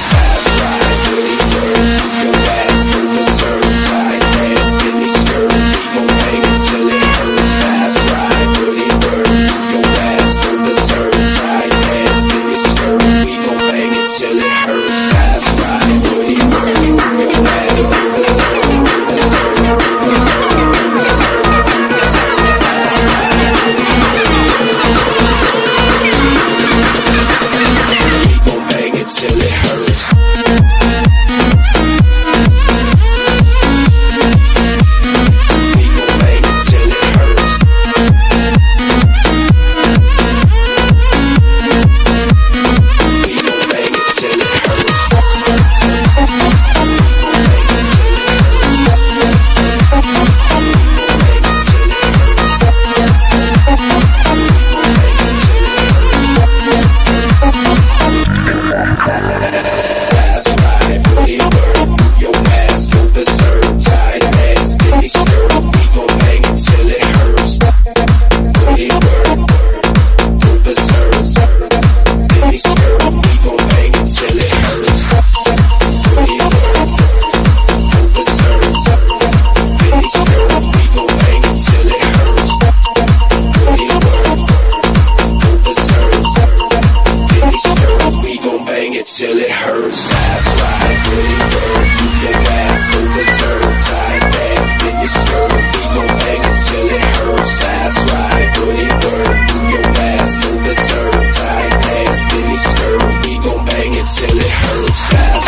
Fast ride, pretty girl, your ass to the surf. Tight pants, mini skirt, we gon' bang until it hurts. Fast ride, pretty girl, your ass to the surf. Tight pants, mini skirt, we gon' bang until it hurts. Fast ride, pretty girl, your ass to the surf. Till it hurts. We gon' bang it till it hurts. We gon' bang it till it hurts. Fast ride, pretty girl, your ass go berserk. Tight pants, mini skirt, we gon' bang it till it hurts. Pretty girl, go berserk. Mini skirt, we gon' bang it till it hurts. Pretty girl, go berserk. Mini skirt, we gon' bang it till it hurts. Pretty girl, go berserk. Mini skirt, we gon' bang it till it hurts. Fast ride, pretty girl, your ass go berserk. Tight pants, mini skirt, we gon' bang it till it hurts. Fast ride, pretty girl, your ass go berserk. Tight pants, mini skirt, we gon' bang it till it hurts. Fast